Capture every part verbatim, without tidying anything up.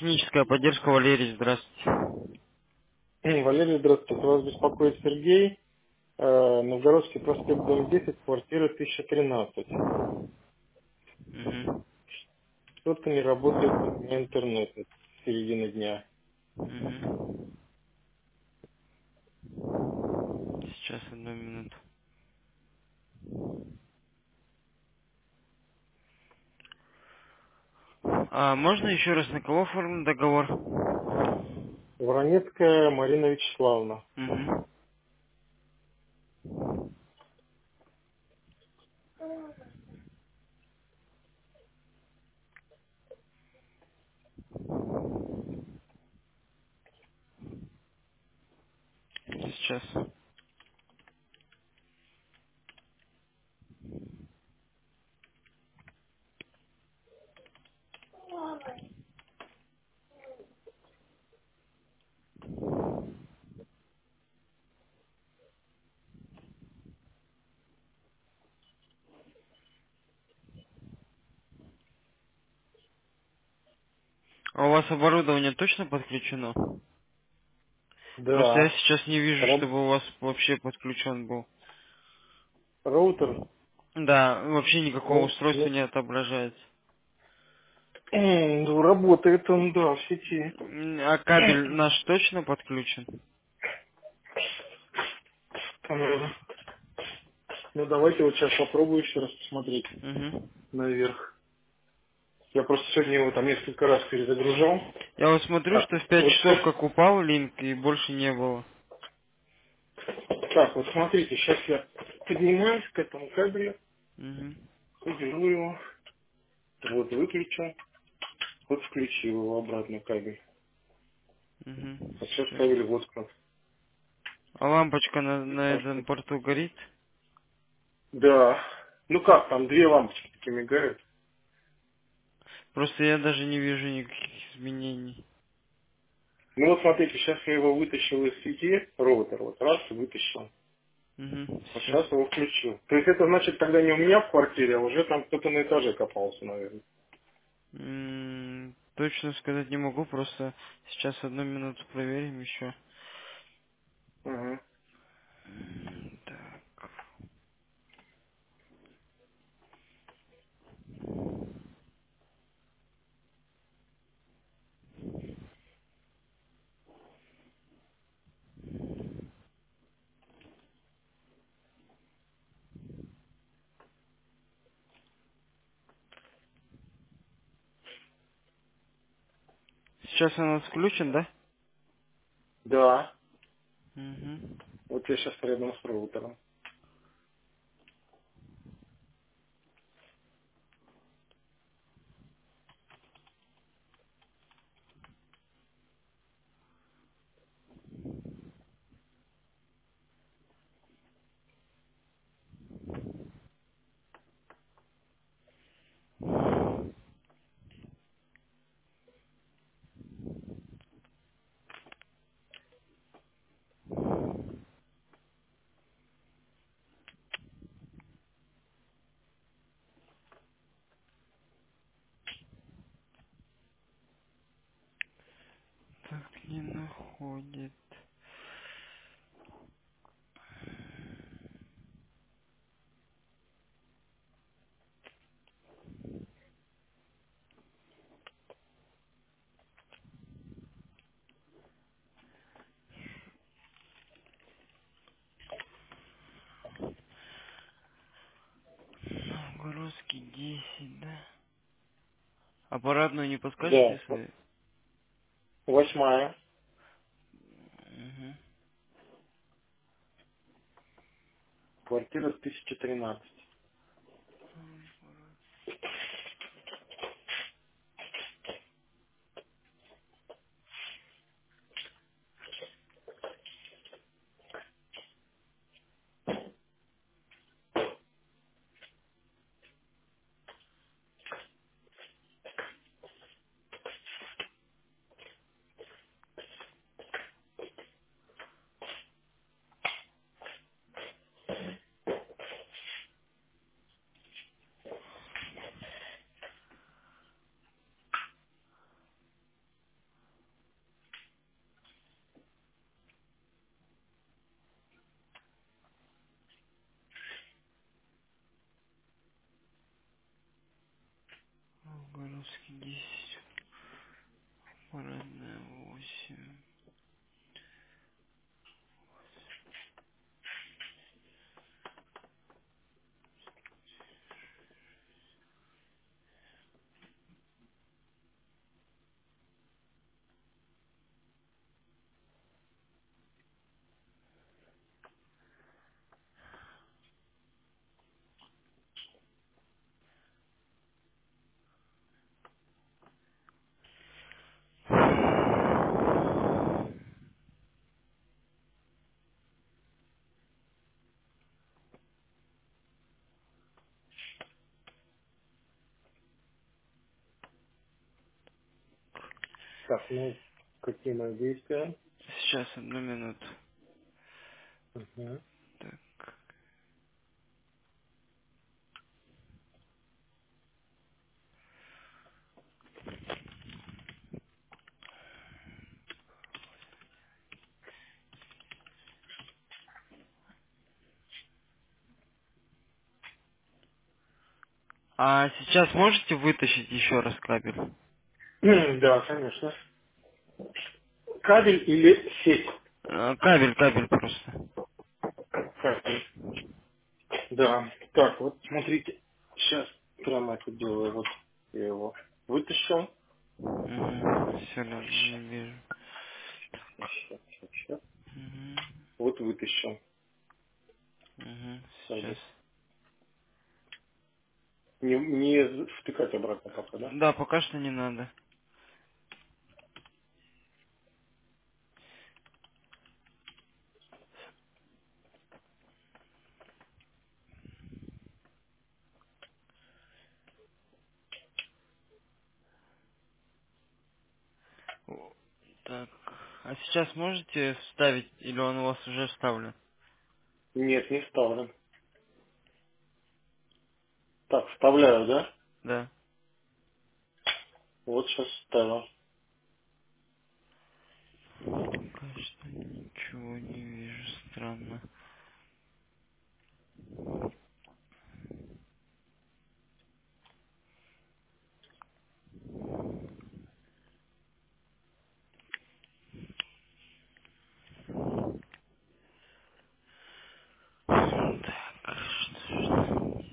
Техническая поддержка, Валерий, здравствуйте. Валерий, здравствуйте. Вас беспокоит Сергей. Э, Новгородский проспект, дом десять, квартира тысяча тринадцать. Мгм. Что-то не работает у меня интернет с середины дня. Мгм. Сейчас, одну минуту. А можно еще раз на кого оформлен договор? Воронецкая Марина Вячеславовна. Мгм. Сейчас. А у вас оборудование точно подключено? Просто я Да. сейчас не вижу, Раб- чтобы у вас вообще подключен был. Роутер. Да, вообще никакого Ну, устройства ну, не отображается. ну, работает он, да, в сети. М, А кабель наш точно подключен? М, Ну, давайте вот сейчас попробую еще раз посмотреть Угу. наверх. Я просто сегодня его там несколько раз перезагружал. Я вот смотрю, Так, что в пять вот часов сейчас, как упал линк и больше не было. так, вот смотрите, сейчас я поднимаюсь к этому кабелю, Угу. уберу его, вот выключу. Вот включил его обратно кабель. Угу. А сейчас Сейчас. кабель воткнут. А лампочка на, на Так этом что- порту горит? Да. Ну как, там две лампочки такие мигают. Просто я даже не вижу никаких изменений. Ну вот смотрите, сейчас я его вытащил из сети, роутер, вот раз, и вытащил. Угу. Вот Сейчас. сейчас его включил. То есть это значит, тогда не у меня в квартире, а уже там кто-то на этаже копался, наверное. М, Точно сказать не могу, просто сейчас одну минуту проверим еще. Угу. Так. Сейчас у нас включен, да? Да. Угу. Вот я сейчас рядом с роутером. Так, не находит. Новгородский десять, да? Аппаратную не подскажете, Да. если... Восьмая. Угу. Квартира тысяча тринадцать. Городский десять, парадная восемь. Так, ну, какие мои действия? Сейчас, одну минуту. Угу. Так. А сейчас можете вытащить еще раз кабель? Да, конечно. Кабель или сеть? А, кабель, кабель просто. Кабель. Да. Так, вот смотрите. Сейчас прямо это делаю. Вот я его вытащил. Угу. Все, не вижу. Сейчас, сейчас, сейчас. Угу. Вот вытащил Угу. Сейчас. кабель. Не, не втыкать обратно пока, да? Да, пока что не надо. О, так. А сейчас можете вставить, или он у вас уже вставлен? Нет, не вставлен. Так, вставляю, да? Да. Вот сейчас вставил. Пока что ничего не вижу, странно. Так, что ж.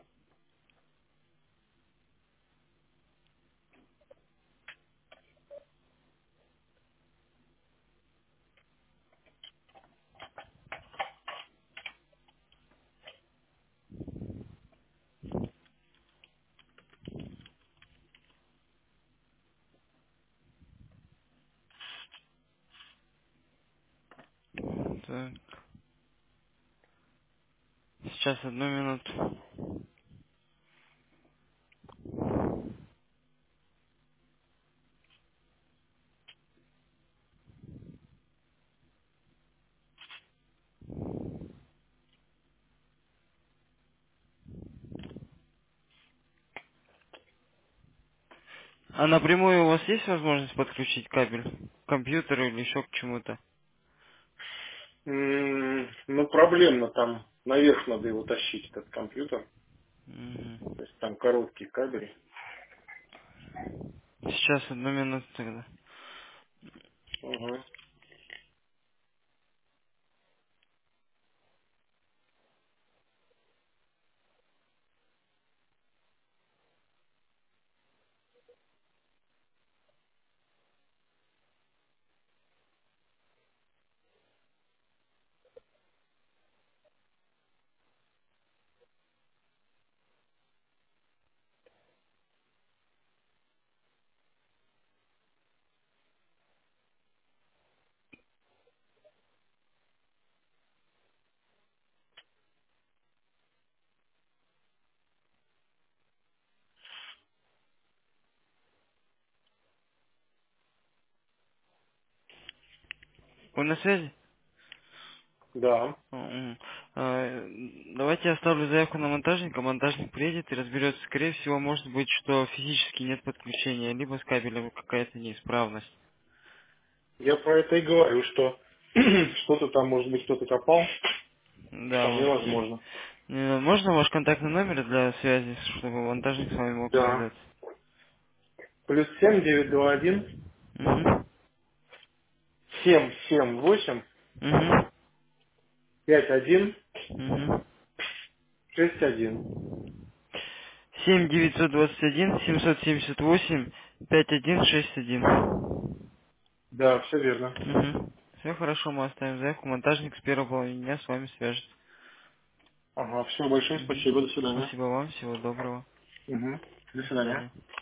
Так. Сейчас, одну минуту. А напрямую у вас есть возможность подключить кабель к компьютеру или еще к чему-то? М, Ну, проблемно там. Наверх надо его тащить, этот компьютер. Мгм. То есть там короткий кабель. Сейчас, одну минуту тогда. Угу. Вы на связи? Да. Мгм. А, Давайте я оставлю заявку на монтажника, монтажник приедет и разберется. Скорее всего, может быть, что физически нет подключения, либо с кабелем какая-то неисправность. Я про это и говорю, что что-то там, может быть, кто-то копал. Да, Вполне вот. возможно. Э, Можно ваш контактный номер для связи, чтобы монтажник с вами мог Да. связаться? Плюс семь девять два один Угу. семь семь восемь Угу. пять один Угу. шесть один. семь девятьсот двадцать один семьсот семьдесят восемь пять один шесть один. Да, все верно. Угу. Все хорошо, мы оставим заявку. Монтажник с первого половины дня с вами свяжется. Ага, все, большое Мгм. спасибо, до свидания. Спасибо вам, всего доброго. Угу. До До свидания. свидания.